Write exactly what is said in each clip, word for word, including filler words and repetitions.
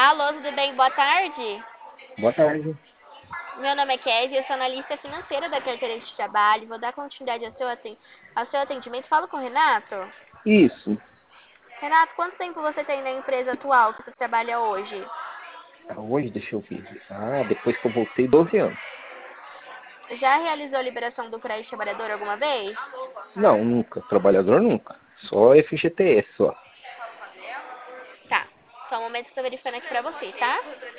Alô, tudo bem? Boa tarde. Boa tarde. Meu nome é Kézia, eu sou analista financeira da carteira de trabalho. Vou dar continuidade ao seu, aten- ao seu atendimento. Falo com o Renato. Isso. Renato, quanto tempo você tem na empresa atual que você trabalha hoje? Ah, hoje, deixa eu ver. Ah, depois que eu voltei, doze anos. Já realizou a liberação do crédito trabalhador alguma vez? Não, nunca. Trabalhador nunca. Só F G T S, só. Tá. Só um momento que eu tô verificando aqui pra você, tá?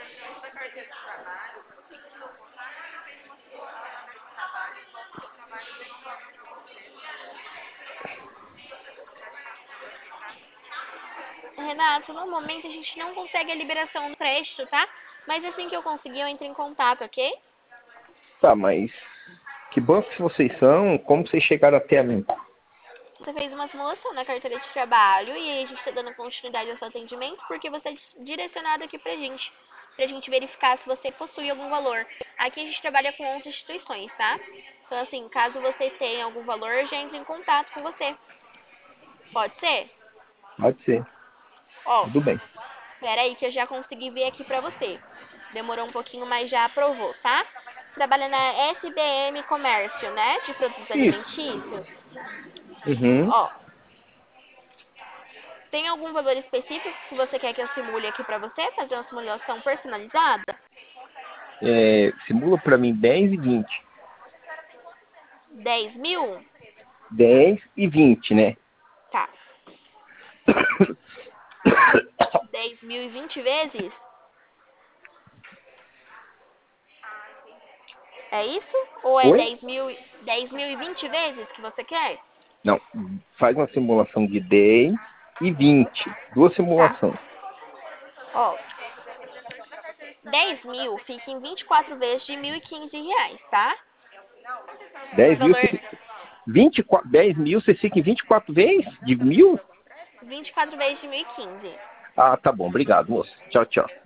Renato, no momento a gente não consegue a liberação do crédito, tá? Mas assim que eu conseguir, eu entro em contato, ok? Tá, mas que bancos vocês são? Como vocês chegaram até a mim? Você fez uma simulação na carteira de trabalho e aí a gente está dando continuidade ao seu atendimento porque você é direcionado aqui pra gente, pra gente verificar se você possui algum valor. Aqui a gente trabalha com onze instituições, tá? Então assim, caso você tenha algum valor, eu já entro em contato com você. Pode ser? Pode ser. Ó, Tudo bem. espera aí que eu já consegui ver aqui pra você. Demorou um pouquinho, mas já aprovou, tá? Trabalha na S B M Comércio, né? De produtos Isso. alimentícios. Uhum. Ó, tem algum valor específico que você quer que eu simule aqui pra você? Fazer uma simulação personalizada? É, simula pra mim dez e vinte. Dez mil? Dez e vinte, né? Tá. Dez mil e vinte vezes? É isso? Ou é Oi? dez mil, dez mil e vinte vezes que você quer? Não. Faz uma simulação de dez e vinte. Duas Tá. simulações. Ó, dez mil fica em vinte e quatro vezes de mil e quinze reais, tá? Esse Dez mil, valor, você fica... vinte e quatro, dez mil, você fica em vinte e quatro vezes? De mil? vinte e quatro vezes de mil e quinze. Ah, tá bom. Obrigado, moço. Tchau, tchau.